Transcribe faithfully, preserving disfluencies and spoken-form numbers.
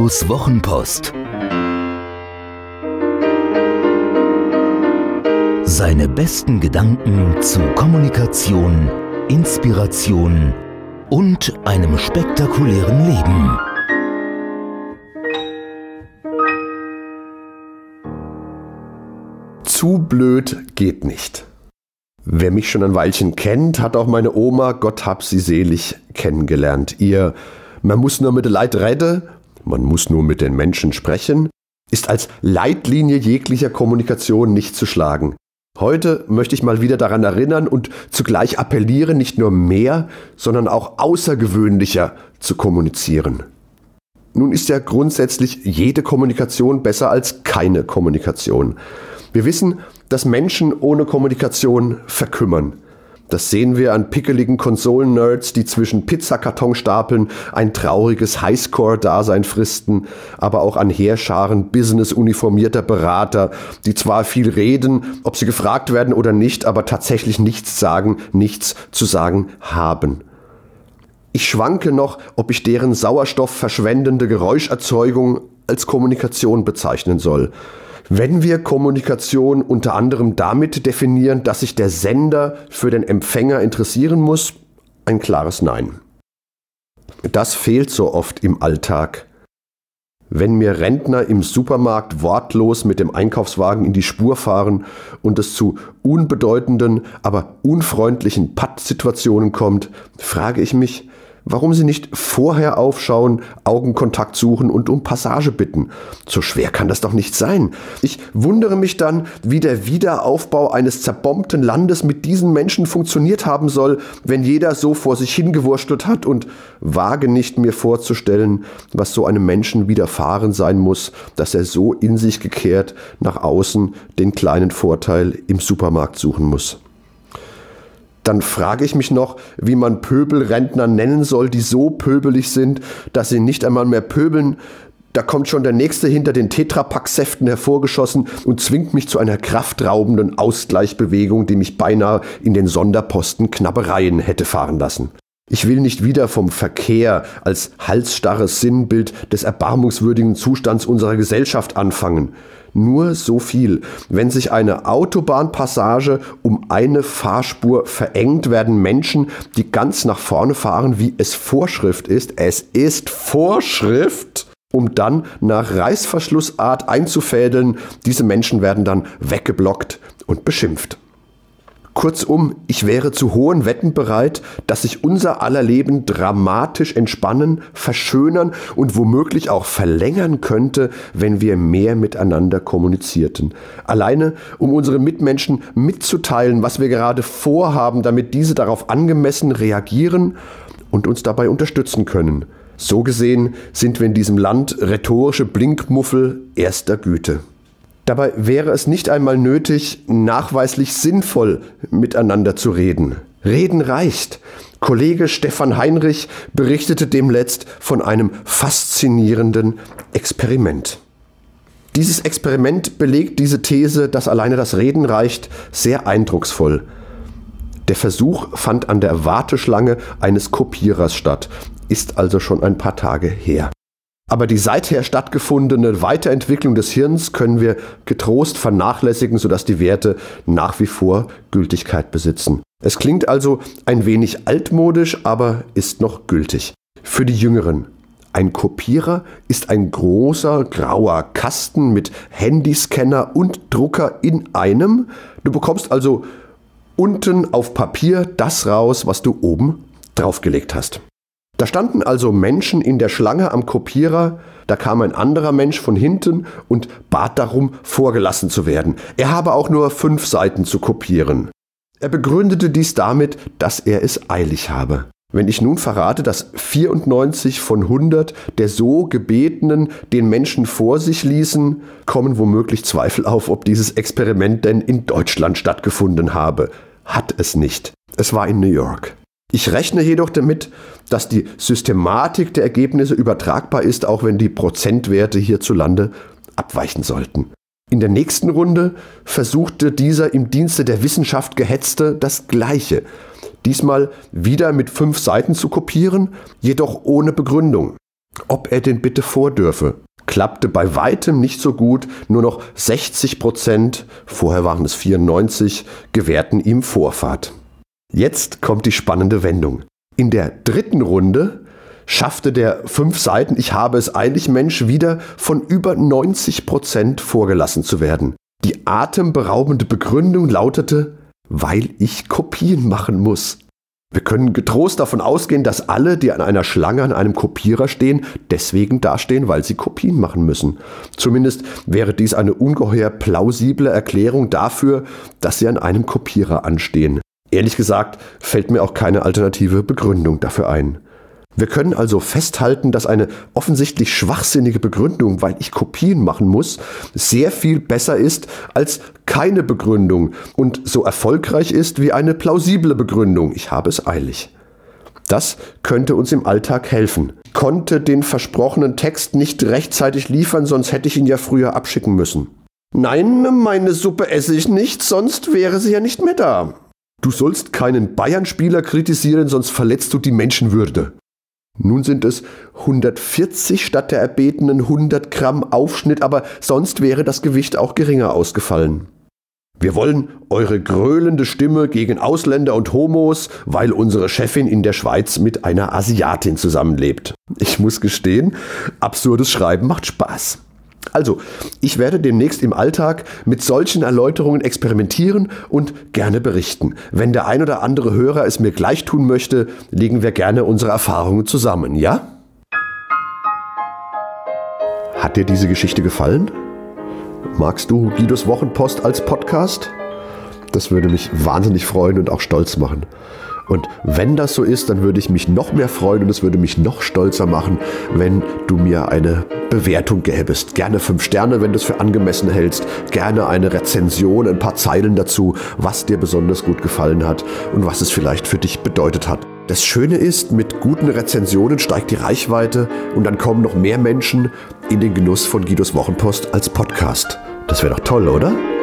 Ottos Wochenpost. Seine besten Gedanken zu Kommunikation, Inspiration und einem spektakulären Leben. Zu blöd geht nicht. Wer mich schon ein Weilchen kennt, hat auch meine Oma, Gott hab sie selig, kennengelernt. Ihr "Man muss nur mit den Leid reden, man muss nur mit den Menschen sprechen" ist als Leitlinie jeglicher Kommunikation nicht zu schlagen. Heute möchte ich mal wieder daran erinnern und zugleich appellieren, nicht nur mehr, sondern auch außergewöhnlicher zu kommunizieren. Nun ist ja grundsätzlich jede Kommunikation besser als keine Kommunikation. Wir wissen, dass Menschen ohne Kommunikation verkümmern. Das sehen wir an pickeligen Konsolen-Nerds, die zwischen Pizzakartonstapeln ein trauriges Highscore-Dasein fristen, aber auch an Heerscharen business-uniformierter Berater, die zwar viel reden, ob sie gefragt werden oder nicht, aber tatsächlich nichts sagen, nichts zu sagen haben. Ich schwanke noch, ob ich deren sauerstoffverschwendende Geräuscherzeugung als Kommunikation bezeichnen soll. Wenn wir Kommunikation unter anderem damit definieren, dass sich der Sender für den Empfänger interessieren muss, ein klares Nein. Das fehlt so oft im Alltag. Wenn mir Rentner im Supermarkt wortlos mit dem Einkaufswagen in die Spur fahren und es zu unbedeutenden, aber unfreundlichen Pattsituationen kommt, frage ich mich, warum sie nicht vorher aufschauen, Augenkontakt suchen und um Passage bitten. So schwer kann das doch nicht sein. Ich wundere mich dann, wie der Wiederaufbau eines zerbombten Landes mit diesen Menschen funktioniert haben soll, wenn jeder so vor sich hingewurstelt hat, und wage nicht mir vorzustellen, was so einem Menschen widerfahren sein muss, dass er so in sich gekehrt nach außen den kleinen Vorteil im Supermarkt suchen muss. Dann frage ich mich noch, wie man Pöbelrentner nennen soll, die so pöbelig sind, dass sie nicht einmal mehr pöbeln. Da kommt schon der Nächste hinter den Tetrapack-Säften hervorgeschossen und zwingt mich zu einer kraftraubenden Ausgleichsbewegung, die mich beinahe in den Sonderposten Knabbereien hätte fahren lassen. Ich will nicht wieder vom Verkehr als halsstarres Sinnbild des erbarmungswürdigen Zustands unserer Gesellschaft anfangen. Nur so viel: Wenn sich eine Autobahnpassage um eine Fahrspur verengt, werden Menschen, die ganz nach vorne fahren, wie es Vorschrift ist, es ist Vorschrift, um dann nach Reißverschlussart einzufädeln, diese Menschen werden dann weggeblockt und beschimpft. Kurzum, ich wäre zu hohen Wetten bereit, dass sich unser aller Leben dramatisch entspannen, verschönern und womöglich auch verlängern könnte, wenn wir mehr miteinander kommunizierten. Alleine, um unseren Mitmenschen mitzuteilen, was wir gerade vorhaben, damit diese darauf angemessen reagieren und uns dabei unterstützen können. So gesehen sind wir in diesem Land rhetorische Blinkmuffel erster Güte. Dabei wäre es nicht einmal nötig, nachweislich sinnvoll miteinander zu reden. Reden reicht. Kollege Stefan Heinrich berichtete demnächst von einem faszinierenden Experiment. Dieses Experiment belegt diese These, dass alleine das Reden reicht, sehr eindrucksvoll. Der Versuch fand an der Warteschlange eines Kopierers statt, ist also schon ein paar Tage her. Aber die seither stattgefundene Weiterentwicklung des Hirns können wir getrost vernachlässigen, sodass die Werte nach wie vor Gültigkeit besitzen. Es klingt also ein wenig altmodisch, aber ist noch gültig. Für die Jüngeren: Ein Kopierer ist ein großer grauer Kasten mit Handyscanner und Drucker in einem. Du bekommst also unten auf Papier das raus, was du oben draufgelegt hast. Da standen also Menschen in der Schlange am Kopierer, da kam ein anderer Mensch von hinten und bat darum, vorgelassen zu werden. Er habe auch nur fünf Seiten zu kopieren. Er begründete dies damit, dass er es eilig habe. Wenn ich nun verrate, dass vierundneunzig von hundert der so Gebetenen den Menschen vor sich ließen, kommen womöglich Zweifel auf, ob dieses Experiment denn in Deutschland stattgefunden habe. Hat es nicht. Es war in New York. Ich rechne jedoch damit, dass die Systematik der Ergebnisse übertragbar ist, auch wenn die Prozentwerte hierzulande abweichen sollten. In der nächsten Runde versuchte dieser im Dienste der Wissenschaft Gehetzte das Gleiche. Diesmal wieder mit fünf Seiten zu kopieren, jedoch ohne Begründung. ob er den bitte vordürfe. Klappte bei weitem nicht so gut, nur noch sechzig Prozent, vorher waren es vierundneunzig, gewährten ihm Vorfahrt. Jetzt kommt die spannende Wendung. In der dritten Runde schaffte der fünf Seiten Ich habe es eilig Mensch wieder von über neunzig Prozent vorgelassen zu werden. Die atemberaubende Begründung lautete, weil ich Kopien machen muss. Wir können getrost davon ausgehen, dass alle, die an einer Schlange an einem Kopierer stehen, deswegen dastehen, weil sie Kopien machen müssen. Zumindest wäre dies eine ungeheuer plausible Erklärung dafür, dass sie an einem Kopierer anstehen. Ehrlich gesagt fällt mir auch keine alternative Begründung dafür ein. Wir können also festhalten, dass eine offensichtlich schwachsinnige Begründung, weil ich Kopien machen muss, sehr viel besser ist als keine Begründung und so erfolgreich ist wie eine plausible Begründung. Ich habe es eilig. Das könnte uns im Alltag helfen. Ich konnte den versprochenen Text nicht rechtzeitig liefern, sonst hätte ich ihn ja früher abschicken müssen. Nein, meine Suppe esse ich nicht, sonst wäre sie ja nicht mehr da. Du sollst keinen Bayern-Spieler kritisieren, sonst verletzt du die Menschenwürde. Nun sind es hundertvierzig statt der erbetenen hundert Gramm Aufschnitt, aber sonst wäre das Gewicht auch geringer ausgefallen. Wir wollen eure gröhlende Stimme gegen Ausländer und Homos, weil unsere Chefin in der Schweiz mit einer Asiatin zusammenlebt. Ich muss gestehen, absurdes Schreiben macht Spaß. Also, ich werde demnächst im Alltag mit solchen Erläuterungen experimentieren und gerne berichten. Wenn der ein oder andere Hörer es mir gleich tun möchte, legen wir gerne unsere Erfahrungen zusammen, ja? Hat dir diese Geschichte gefallen? Magst du Guidos Wochenpost als Podcast? Das würde mich wahnsinnig freuen und auch stolz machen. Und wenn das so ist, dann würde ich mich noch mehr freuen und es würde mich noch stolzer machen, wenn du mir eine Bewertung gäbest. Gerne fünf Sterne, wenn du es für angemessen hältst. Gerne eine Rezension, ein paar Zeilen dazu, was dir besonders gut gefallen hat und was es vielleicht für dich bedeutet hat. Das Schöne ist, mit guten Rezensionen steigt die Reichweite und dann kommen noch mehr Menschen in den Genuss von Guidos Wochenpost als Podcast. Das wäre doch toll, oder?